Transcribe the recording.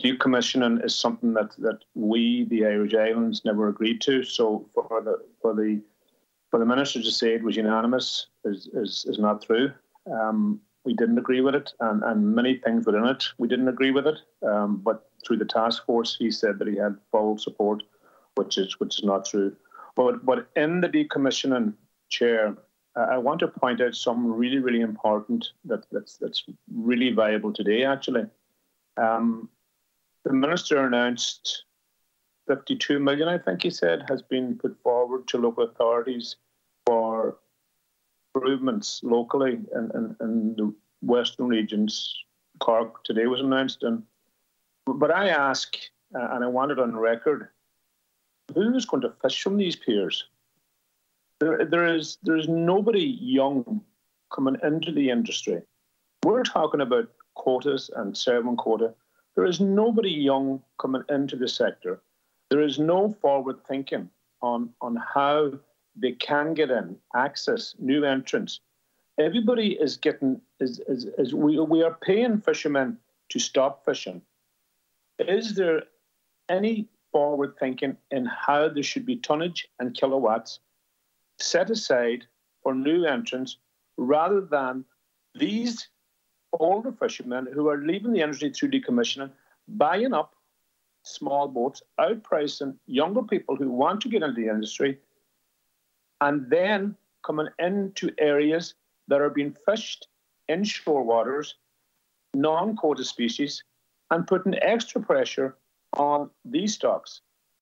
decommissioning is something that we, the Irish Islands, never agreed to. So for the minister to say it was unanimous is not true. We didn't agree with it, and many things within it we didn't agree with it. But through the task force, he said that he had full support, which is not true. But in the decommissioning, Chair, I want to point out something really, really important that's really viable today, actually. The minister announced 52 million, I think he said, has been put forward to local authorities for improvements locally in the western regions. Cork today was announced. But I ask, and I want it on record, who is going to fish from these piers? There is nobody young coming into the industry. We're talking about quotas and serving quota. There is nobody young coming into the sector. There is no forward thinking on how they can get in, access, new entrants. Everybody is getting, we are paying fishermen to stop fishing. Is there any forward thinking in how there should be tonnage and kilowatts set aside for new entrants rather than these older fishermen who are leaving the industry through decommissioning, buying up small boats, outpricing younger people who want to get into the industry, and then coming into areas that are being fished in shore waters, non-quota species, and putting extra pressure on these stocks.